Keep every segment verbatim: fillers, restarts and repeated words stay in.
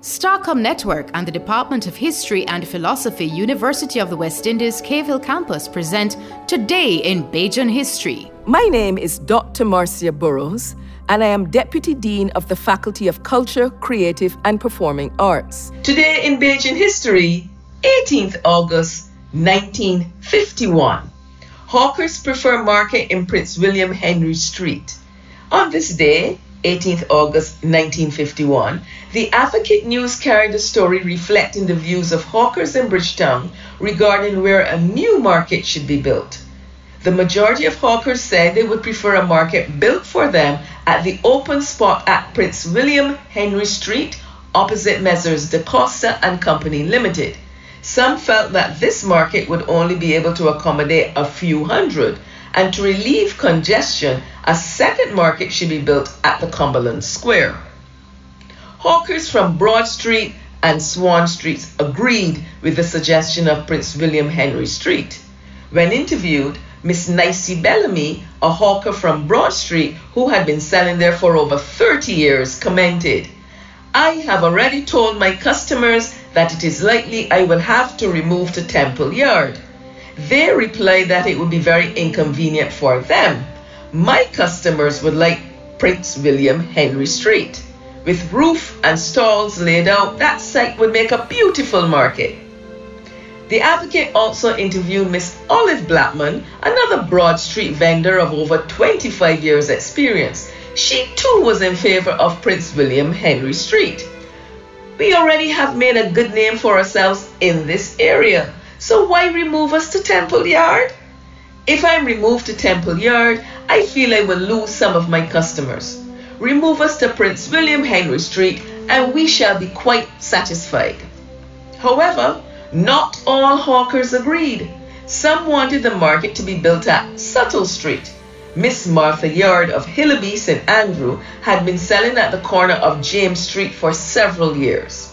Starcom Network and the Department of History and Philosophy, University of the West Indies, Cave Hill Campus present Today in Bajan History. My name is Doctor Marcia Burrows, and I am Deputy Dean of the Faculty of Culture, Creative and Performing Arts. Today in Bajan History, eighteenth August nineteen fifty-one. Hawkers prefer market in Prince William Henry Street. On this day, eighteenth August nineteen fifty-one, the Advocate News carried a story reflecting the views of hawkers in Bridgetown regarding where a new market should be built. The majority of hawkers said they would prefer a market built for them at the open spot at Prince William Henry Street, opposite Messrs. Da Costa and Company Limited. Some felt that this market would only be able to accommodate a few hundred, and to relieve congestion, a second market should be built at the Cumberland Square. Hawkers from Broad Street and Swan Streets agreed with the suggestion of Prince William Henry Street. When interviewed, Miss Nicey Bellamy, a hawker from Broad Street who had been selling there for over thirty years, commented, "I have already told my customers that it is likely I will have to remove to Temple Yard. They replied that it would be very inconvenient for them. My customers would like Prince William Henry Street. With roof and stalls laid out, that site would make a beautiful market." The Advocate also interviewed Miss Olive Blackman, another Broad Street vendor of over twenty-five years experience. She too was in favor of Prince William Henry Street. "We already have made a good name for ourselves in this area, so why remove us to Temple Yard? If I'm removed to Temple Yard, I feel I will lose some of my customers. Remove us to Prince William Henry Street and we shall be quite satisfied." However, not all hawkers agreed. Some wanted the market to be built at Suttle Street. Miss Martha Yard of Hillaby, Saint Andrew, had been selling at the corner of James Street for several years.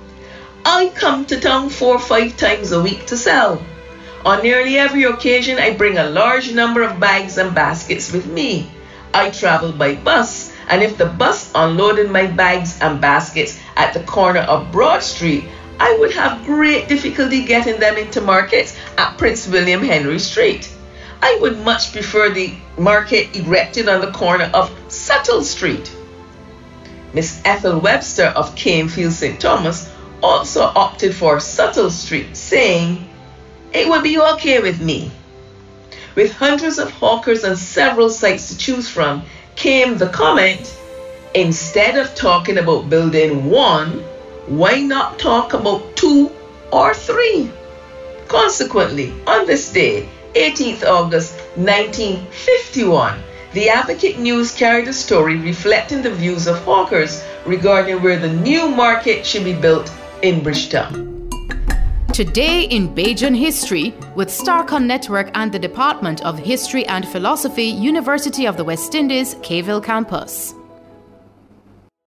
"I come to town four or five times a week to sell. On nearly every occasion, I bring a large number of bags and baskets with me. I travel by bus, and if the bus unloaded my bags and baskets at the corner of Broad Street, I would have great difficulty getting them into markets at Prince William Henry Street. I would much prefer the market erected on the corner of Suttle Street." Miss Ethel Webster of Canefield Saint Thomas also opted for Suttle Street, saying, "It would be okay with me." With hundreds of hawkers and several sites to choose from, came the comment, "Instead of talking about building one, why not talk about two or three?" Consequently, on this day, eighteenth August nineteen fifty-one, the Advocate News carried a story reflecting the views of hawkers regarding where the new market should be built in Bridgetown. Today in Bajan History with Starcom Network and the Department of History and Philosophy, University of the West Indies, Cave Hill Campus.